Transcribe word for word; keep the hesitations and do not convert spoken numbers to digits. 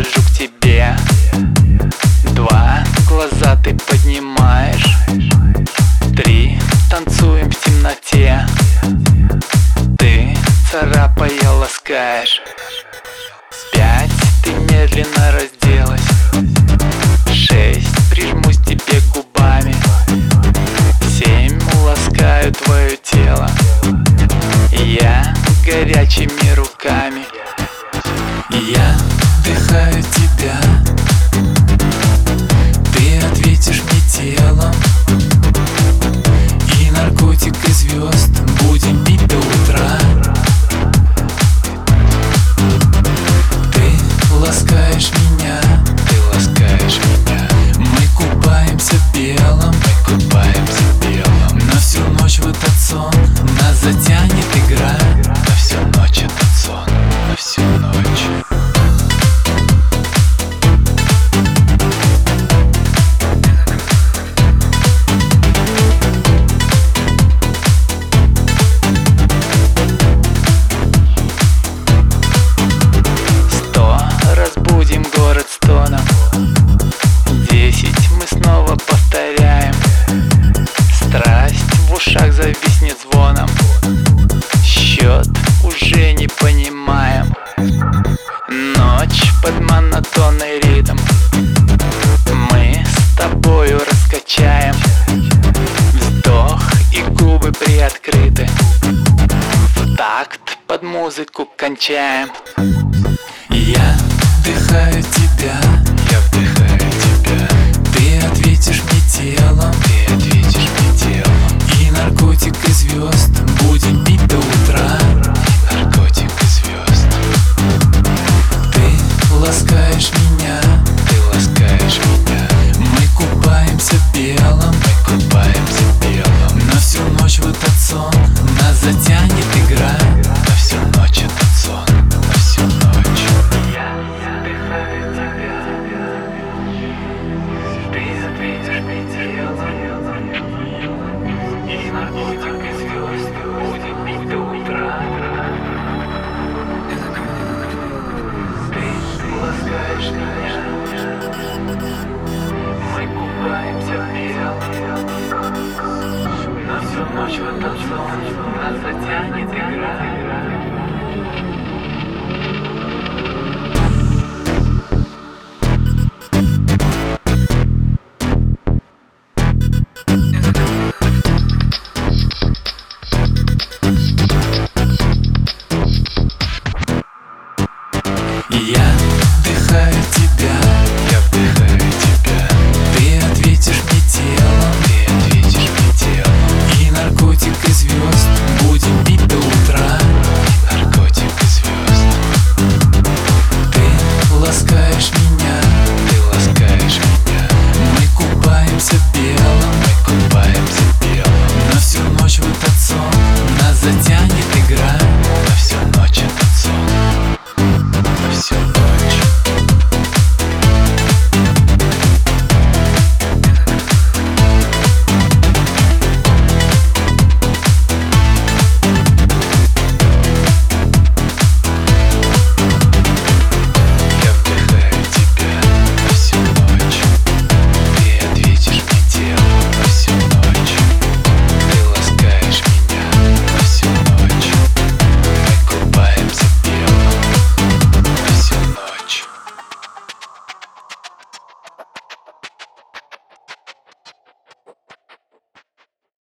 подхожу к тебе. Два, глаза ты поднимаешь. Три, танцуем в темноте. Ты, царапая, ласкаешь. Пять, ты медленно разделась. Шесть, прижмусь тебе губами. Семь, ласкаю твое тело. Я горячими руками. Я вдыхаю тебя, ты ответишь мне телом. И наркотик, и звезд будем пить до утра. Ты ласкаешь меня, Ты ласкаешь меня. мы купаемся в белом, Мы купаемся в белом. на всю ночь в этот сон нас затянет игра. На всю ночь этот сон, на всю ночь. Сто, разбудим город стоном. Десять, мы снова повторяем. Страсть в ушах зависнет звоном. Счет уже не понимаем. Ночь под монотонный ритм. Мы с тобою раскачаем. Вздох и губы приоткрыты. В такт под музыку кончаем. Я вдыхаю тебя, Я вдыхаю тебя. ты ответишь мне телом. Ты ответишь мне телом. И наркотик, и звезд будем пить до утра.